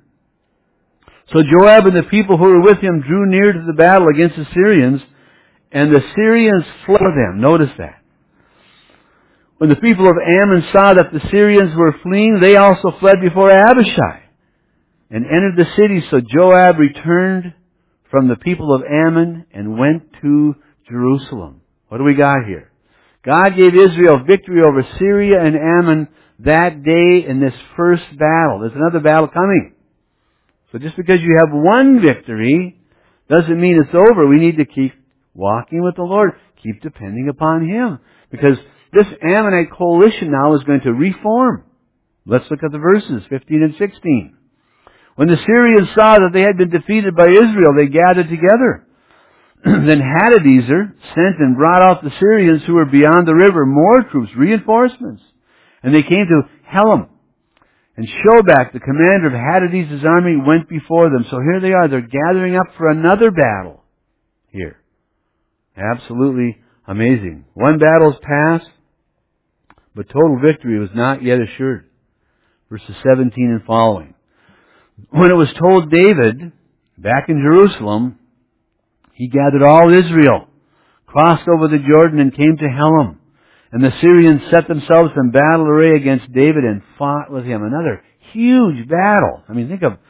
So Joab and the people who were with him drew near to the battle against the Syrians, and the Syrians fled them. Notice that. When the people of Ammon saw that the Syrians were fleeing, they also fled before Abishai and entered the city. So Joab returned from the people of Ammon and went to Jerusalem. What do we got here? God gave Israel victory over Syria and Ammon that day in this first battle. There's another battle coming. So just because you have one victory doesn't mean it's over. We need to keep walking with the Lord. Keep depending upon Him. Because this Ammonite coalition now is going to reform. Let's look at the verses 15 and 16. When the Syrians saw that they had been defeated by Israel, they gathered together. Then Hadadezer sent and brought out the Syrians who were beyond the river, more troops, reinforcements. And they came to Helam. And Shobak, the commander of Hadadezer's army, went before them. So here they are. They're gathering up for another battle here. Absolutely amazing. One battle's passed, but total victory was not yet assured. Verses 17 and following. When it was told David, back in Jerusalem, he gathered all Israel, crossed over the Jordan, and came to Helam. And the Syrians set themselves in battle array against David and fought with him. Another huge battle. I mean, think of,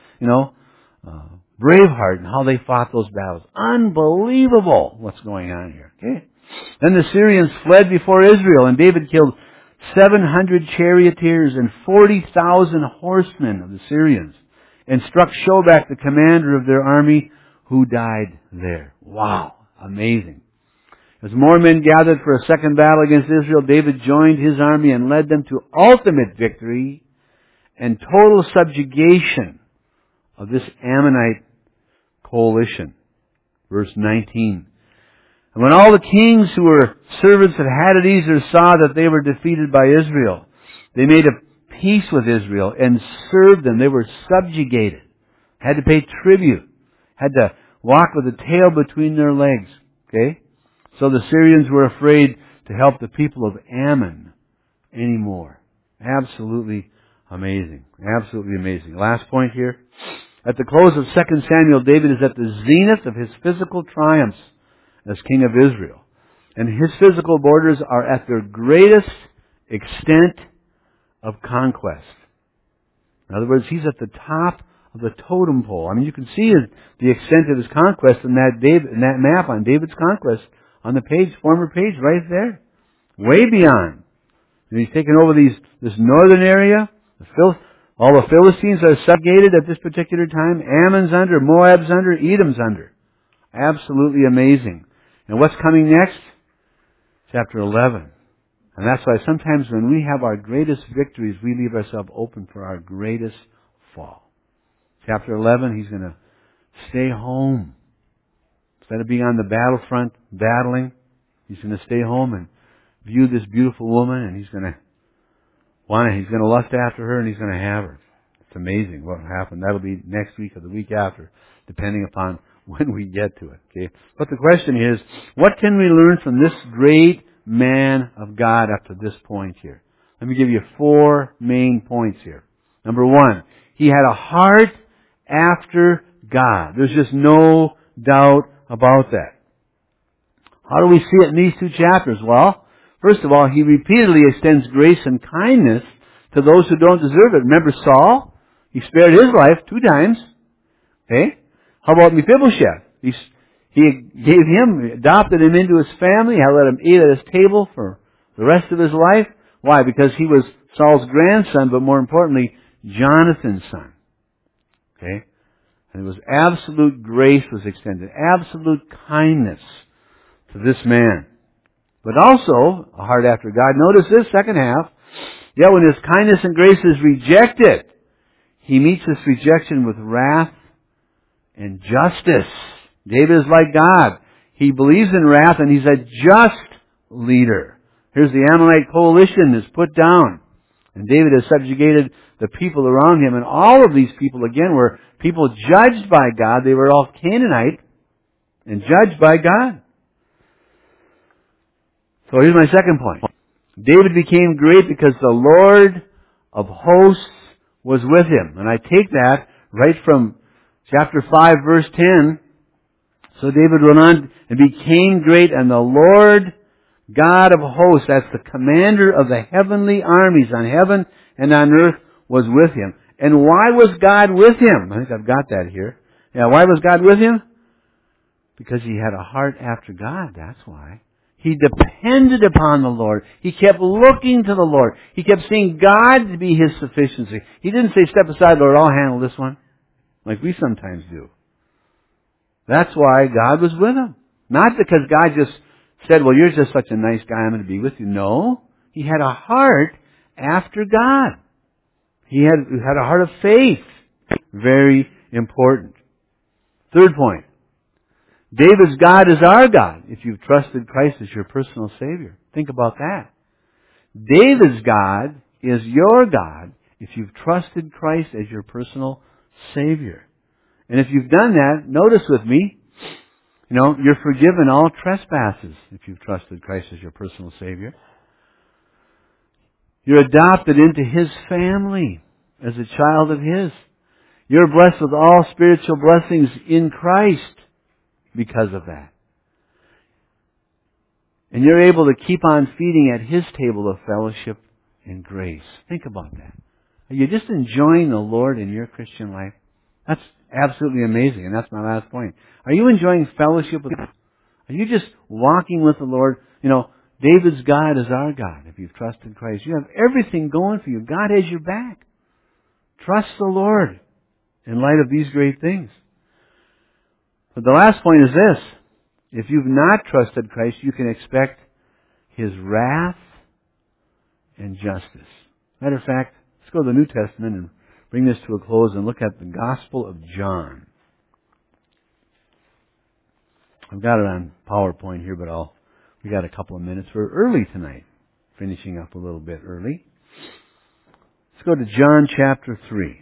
Braveheart and how they fought those battles. Unbelievable what's going on here. Okay? Then the Syrians fled before Israel, and David killed 700 charioteers and 40,000 horsemen of the Syrians, and struck Shobak, the commander of their army, who died there. Wow. Amazing. As more men gathered for a second battle against Israel, David joined his army and led them to ultimate victory and total subjugation of this Ammonite coalition. Verse 19. And when all the kings who were servants of Hadadezer saw that they were defeated by Israel, they made a peace with Israel and served them. They were subjugated, had to pay tribute, had to walk with a tail between their legs. Okay? So the Syrians were afraid to help the people of Ammon anymore. Absolutely amazing. Absolutely amazing. Last point here. At the close of 2 Samuel, David is at the zenith of his physical triumphs as king of Israel. And his physical borders are at their greatest extent of conquest. In other words, he's at the top of the totem pole. I mean, you can see the extent of his conquest in that map on David's conquest on the former page, right there. Way beyond. And he's taken over this northern area. All the Philistines are subjugated at this particular time. Ammon's under, Moab's under, Edom's under. Absolutely amazing. And what's coming next? Chapter 11. And that's why sometimes when we have our greatest victories, we leave ourselves open for our greatest fall. Chapter 11, he's going to stay home. Instead of being on the battlefront battling, he's going to stay home and view this beautiful woman, and he's going to lust after her, and he's going to have her. It's amazing what will happen. That'll be next week or the week after, depending upon when we get to it. Okay? But the question is, what can we learn from this great man of God up to this point here? Let me give you 4 main points here. Number 1, he had a heart after God. There's just no doubt about that. How do we see it in these 2 chapters? Well, first of all, he repeatedly extends grace and kindness to those who don't deserve it. Remember Saul? He spared his life 2 times. Okay? How about Mephibosheth? He adopted him into his family, let him eat at his table for the rest of his life. Why? Because he was Saul's grandson, but more importantly, Jonathan's son. Okay? And it was absolute grace was extended, absolute kindness to this man. But also, a heart after God. Notice this second half. Yet when his kindness and grace is rejected, he meets this rejection with wrath and justice. David is like God. He believes in wrath, and he's a just leader. Here's the Ammonite coalition is put down. And David has subjugated the people around him. And all of these people, again, were people judged by God. They were all Canaanite and judged by God. So here's my second point. David became great because the Lord of hosts was with him. And I take that right from chapter 5, verse 10. So David went on and became great, and the Lord God of hosts, that's the commander of the heavenly armies on heaven and on earth, was with him. And why was God with him? I think I've got that here. Yeah, why was God with him? Because he had a heart after God, that's why. He depended upon the Lord. He kept looking to the Lord. He kept seeing God to be his sufficiency. He didn't say, step aside, Lord, I'll handle this one, like we sometimes do. That's why God was with him. Not because God just said, well, you're just such a nice guy, I'm going to be with you. No. He had a heart after God. He had a heart of faith. Very important. Third point. David's God is our God if you've trusted Christ as your personal Savior. Think about that. David's God is your God if you've trusted Christ as your personal Savior. And if you've done that, notice with me, you're forgiven all trespasses if you've trusted Christ as your personal Savior. You're adopted into His family as a child of His. You're blessed with all spiritual blessings in Christ because of that. And you're able to keep on feeding at His table of fellowship and grace. Think about that. Are you just enjoying the Lord in your Christian life? That's absolutely amazing, and that's my last point. Are you enjoying fellowship with God? Are you just walking with the Lord? You know, David's God is our God. If you've trusted Christ, you have everything going for you. God has your back. Trust the Lord in light of these great things. But the last point is this. If you've not trusted Christ, you can expect His wrath and justice. Matter of fact, let's go to the New Testament and bring this to a close and look at the Gospel of John. I've got it on PowerPoint here, but we got a couple of minutes. We're early tonight, finishing up a little bit early. Let's go to John chapter 3.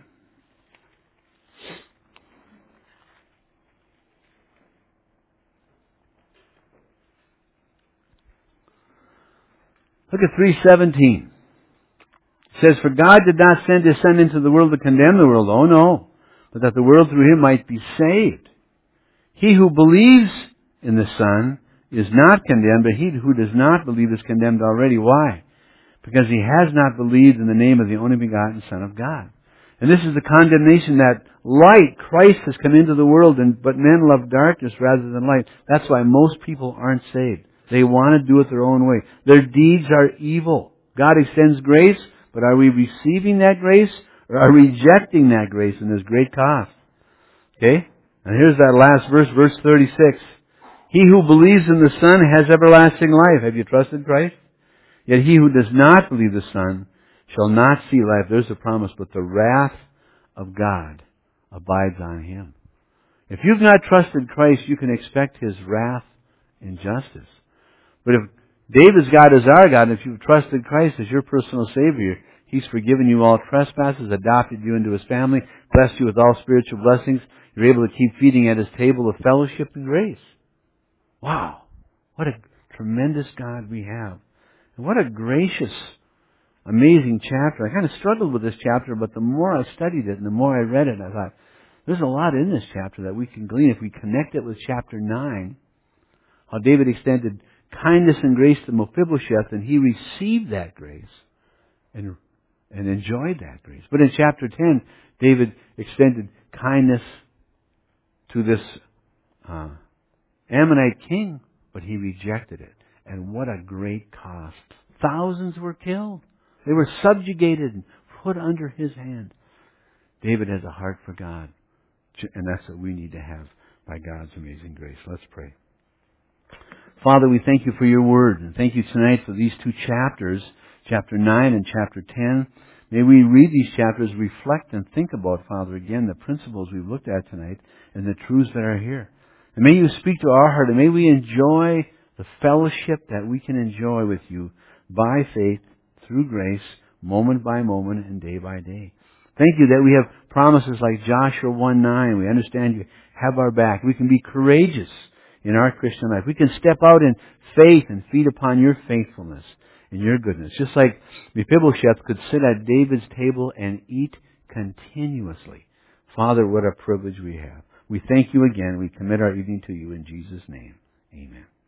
Look at 3:17. It says, "For God did not send His Son into the world to condemn the world." Oh no. But that the world through Him might be saved. He who believes in the Son is not condemned, but he who does not believe is condemned already. Why? Because he has not believed in the name of the only begotten Son of God. And this is the condemnation that light, Christ, has come into the world, but men love darkness rather than light. That's why most people aren't saved. They want to do it their own way. Their deeds are evil. God extends grace, but are we receiving that grace, or are we rejecting that grace? And there's great cost. Okay? And here's that last verse, verse 36. He who believes in the Son has everlasting life. Have you trusted Christ? Yet he who does not believe the Son shall not see life. There's a promise, but the wrath of God abides on him. If you've not trusted Christ, you can expect His wrath and justice. But if David's God is our God, and if you've trusted Christ as your personal Savior, He's forgiven you all trespasses, adopted you into His family, blessed you with all spiritual blessings. You're able to keep feeding at His table of fellowship and grace. Wow. What a tremendous God we have. And what a gracious, amazing chapter. I kind of struggled with this chapter, but the more I studied it and the more I read it, I thought, there's a lot in this chapter that we can glean if we connect it with chapter 9. How David extended kindness and grace to Mephibosheth, and he received that grace and enjoyed that grace. But in chapter 10, David extended kindness to this Ammonite king, but he rejected it. And what a great cost. Thousands were killed. They were subjugated and put under his hand. David has a heart for God. And that's what we need to have by God's amazing grace. Let's pray. Father, we thank You for Your Word. And thank You tonight for these two chapters, chapter 9 and chapter 10. May we read these chapters, reflect and think about, Father, again, the principles we've looked at tonight and the truths that are here. And may You speak to our heart, and may we enjoy the fellowship that we can enjoy with You by faith, through grace, moment by moment and day by day. Thank You that we have promises like Joshua 1:9. We understand You have our back. We can be courageous in our Christian life. We can step out in faith and feed upon Your faithfulness and Your goodness. Just like Mephibosheth could sit at David's table and eat continuously. Father, what a privilege we have. We thank You again. We commit our evening to You in Jesus' name. Amen.